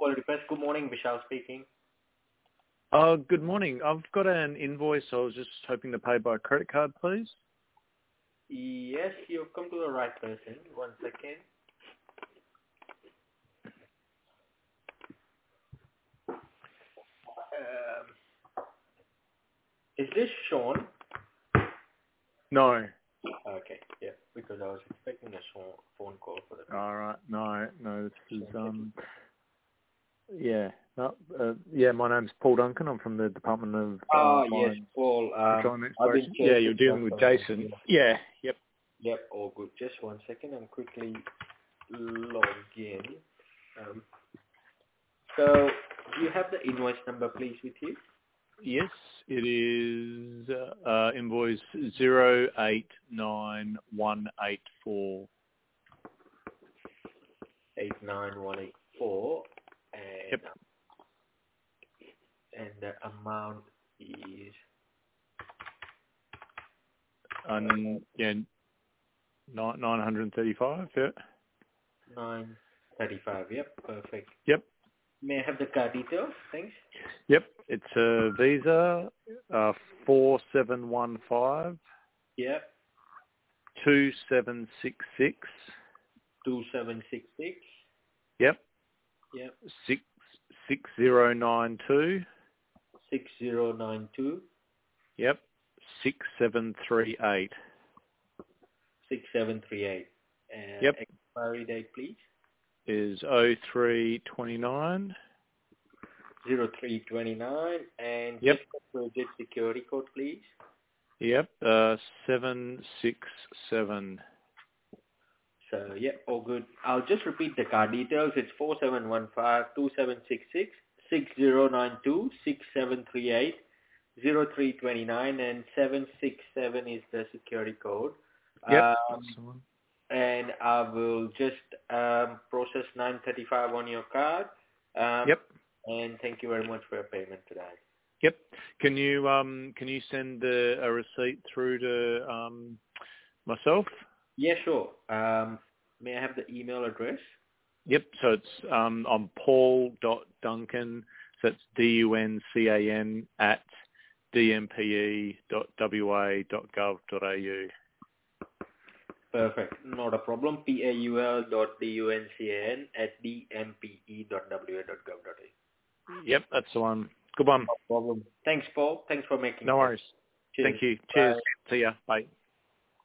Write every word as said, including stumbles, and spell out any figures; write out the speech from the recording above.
Quality Press. Good morning, Vishal speaking. Uh, good morning. I've got an invoice. I was just hoping to pay by credit card, please. Yes, you've come to the right person. One second. Um, is this Sean? No. Okay, yeah, because I was expecting a Sean phone call for the All right. No, no. This is One second. um. Yeah. No, uh, yeah. My name's Paul Duncan. I'm from the Department of uh, Ah, yes, Mines, Paul. Um, Petroleum I've been Exploration. Yeah, you're chasing dealing that with for a Jason. while. Yeah. Yep. Yep, all good. Just one second. I'm quickly log in. Um, so, do you have the invoice number, please, with you? Yes, it is uh, uh, invoice zero eight nine one eight four. eight nine one eight four, and Yep. and the amount is And yeah, nine nine hundred thirty-five. Yeah. nine thirty-five. Yep, perfect. Yep. May I have the card details? Thanks. Yep, it's a Visa, uh, four seven one five Yep, two seven six six. two seven six six. Yep, Yep, six six zero nine two. six zero nine two. Yep, six seven three eight. six seven three eight. And Yep, expiry date, please. is oh three twenty nine. zero three two nine. And Yep, just the digit security code, please. yep, uh, seven six seven. So, yeah, all good. I'll just repeat the card details. It's four seven one five two seven six six six zero nine two six seven three eight zero three two nine, and seven six seven is the security code. Yep, Um, that's the one. and I will just um, process nine thirty-five on your card. Um, Yep, and thank you very much for your payment today. yep. Can you um can you send a, a receipt through to um myself? Yeah, sure. Um, may I have the email address? Yep, so it's um, I'm Paul dot Duncan, so it's D U N C A N at D M P E dot W A dot gov dot A U. Perfect. Not a problem. P A U L dot D U N C A N at D M P E dot W A dot gov dot A U. Yep, that's the one. Good one. No problem. Thanks, Paul. Thanks for making No time. worries. Cheers. Thank you. Bye. Cheers. See ya. Bye.